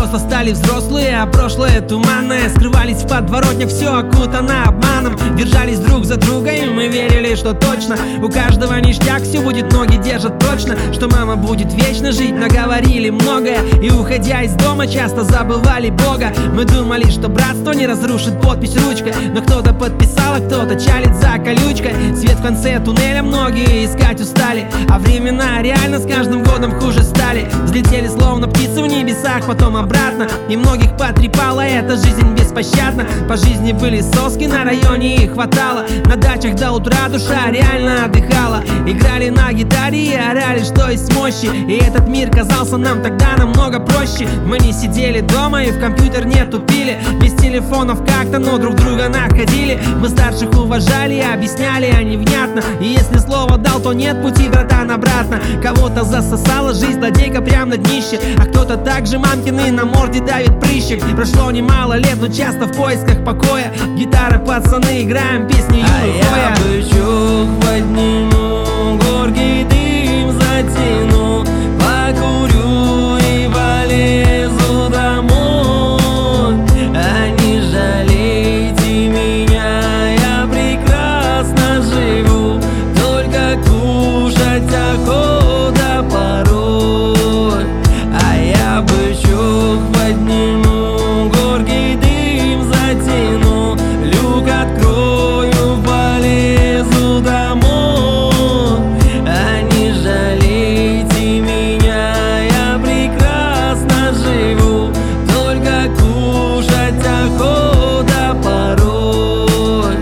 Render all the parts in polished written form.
просто стали взрослые, а прошлое туманное. Скрывались в подворотнях, все окутано обманом. Держались друг за друга, и мы верили, что точно у каждого ништяк, все будет, ноги держат точно, что мама будет вечно жить. Наговорили многое, и уходя из дома часто забывали Бога. Мы думали, что братство не разрушит подпись ручкой, но кто-то подписал, а кто-то чалит за колючкой. Свет в конце туннеля многие искать устали, а времена реально с каждым годом хуже стали. Взлетели словно птицы в небесах, потом обратно. И многих потрепала эта жизнь беспощадна. По жизни были соски, на районе их хватало. На дачах до утра душа реально отдыхала. Играли на гитаре и орали, что есть мощи. И этот мир казался нам тогда намного проще. Мы не сидели дома и в компьютер не тупили. Без телефонов как-то, но друг друга находили. Мы старших уважали и объясняли они внятно. И если слово дал, то нет пути, братан, обратно. Кого-то засосала жизнь, злодейка прям на днище, а кто-то также мамкины на морде давит прыщик. Прошло немало лет, но часто в поисках покоя. Гитара, пацаны, играем песни Юры Хоя. Я бычок подниму, горький дым затяну, покурю и полезу домой. А не жалейте меня, я прекрасно живу, только кушать охота порой. А я бычок подниму, горький дым затяну, люк открою, полезу домой. А не жалейте меня, я прекрасно живу, только кушать охота порой.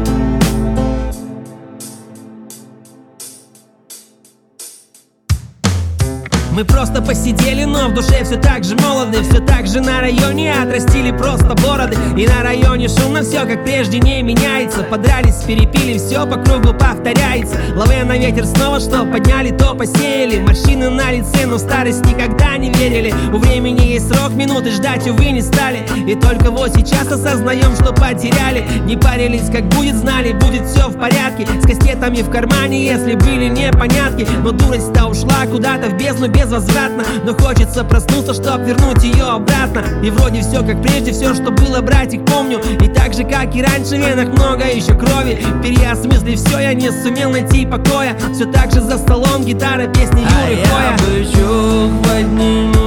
Мы просто посидели, но в душе все так же молоды. Все так же на районе отрастили просто бороды. И на районе шумно, все как прежде не меняется. Подрались, перепили, все по кругу повторяется. Ловя на ветер снова, что подняли, то посеяли. Морщины на лице, но в старость никогда не верили. У времени есть срок, минуты ждать, увы, не стали. И только вот сейчас осознаем, что потеряли. Не парились, как будет, знали, будет все в порядке. С кастетами в кармане, если были непонятки. Но дурость-то ушла куда-то в бездну безвозвратно. Но хочется проснуться, чтоб вернуть ее обратно. И вроде все как прежде, все, что было, братик, помню. И так же, как и раньше, в венах много еще крови. Переосмыслив все, я не сумел найти покоя. Все так же за столом, гитара, песни Юры Хоя. А я бычок подниму,